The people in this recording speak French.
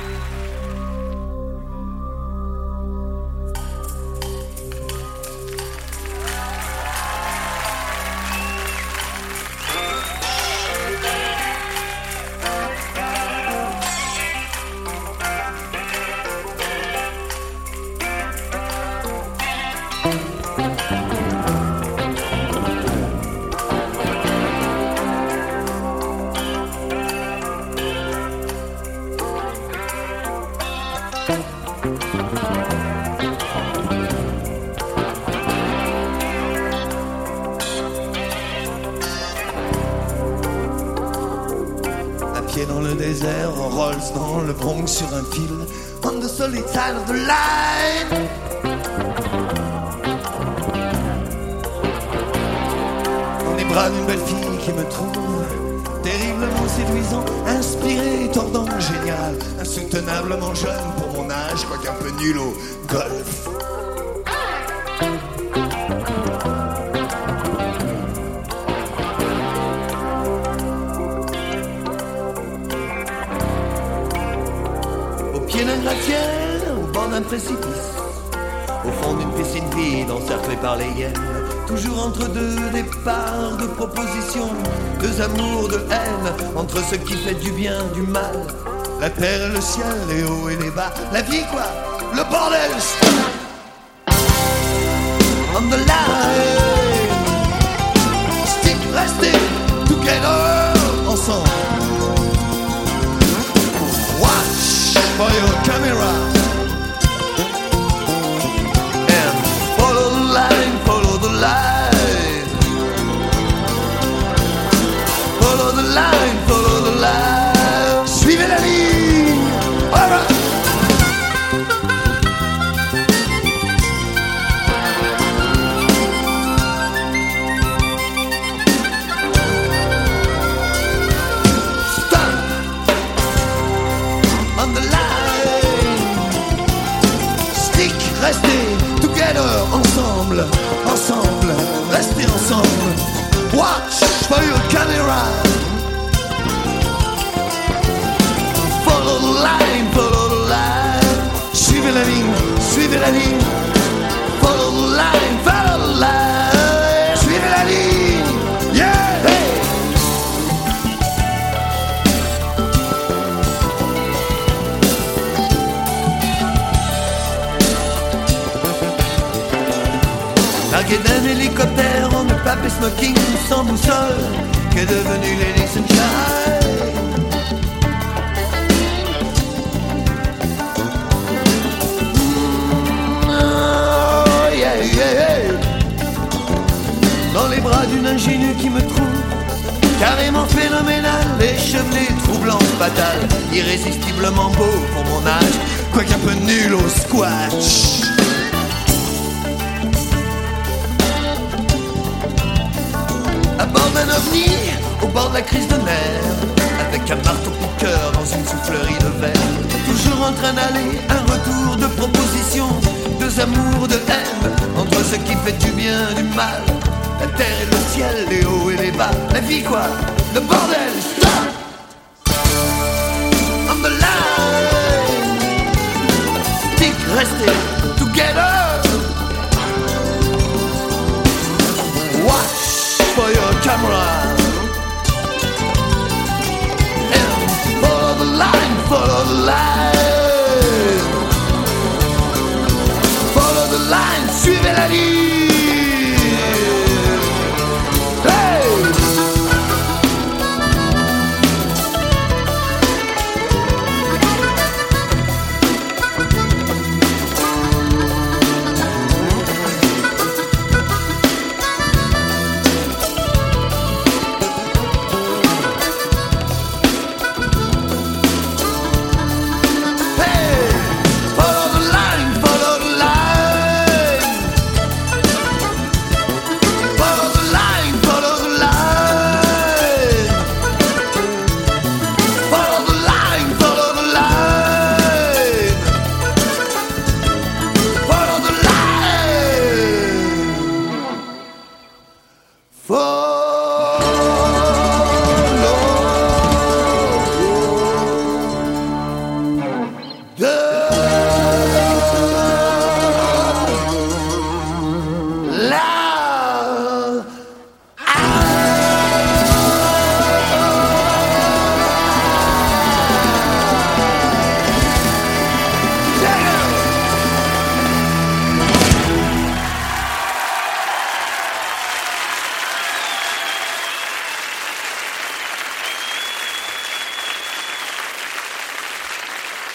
Dans le désert, en Rolls dans le Bronx sur un fil, on the solid side of the line. Dans les bras d'une belle fille qui me trouve terriblement séduisant, inspiré, tordant, génial, insoutenablement jeune pour mon âge, quoique un peu nul au golf. Pied d'un gratte-ciel, au bord d'un précipice, au fond d'une piscine vide encerclée par les hyènes, toujours entre deux départs de propositions, deux amours de haine, entre ce qui fait du bien, du mal, la terre et le ciel, les hauts et les bas, la vie quoi, le bordel. On the line, stick, restez, together, ensemble. For your camera and follow the line, follow the line, follow the line, follow the line. Suivez la ligne. All right. Restez together, ensemble, ensemble, restez ensemble. Watch for your camera. Follow the line, follow the line. Suivez la ligne, suivez la ligne. Follow the line, follow the line. Suivez la ligne, yeah, hey. Largué d'un hélicoptère en papier smoking sans boussole, qu'est devenu Lady Sunshine. Oh, yeah, yeah, yeah. Dans les bras d'une ingénue qui me trouve carrément phénoménal, échevelé, troublant, fatal, irrésistiblement beau pour mon âge, quoique un peu nul au squash. À bord d'un ovni, au bord de la crise de nerfs, avec un marteau-piqueur dans une soufflerie de verre, toujours en train d'aller, un retour de proposition, deux amours de haine, entre ce qui fait du bien, du mal, la terre et le ciel, les hauts et les bas, la vie quoi, le bordel, stop. On the line, stick, restez together. Watch for your camera and follow the line, follow the line, follow the line, suivez la ligne.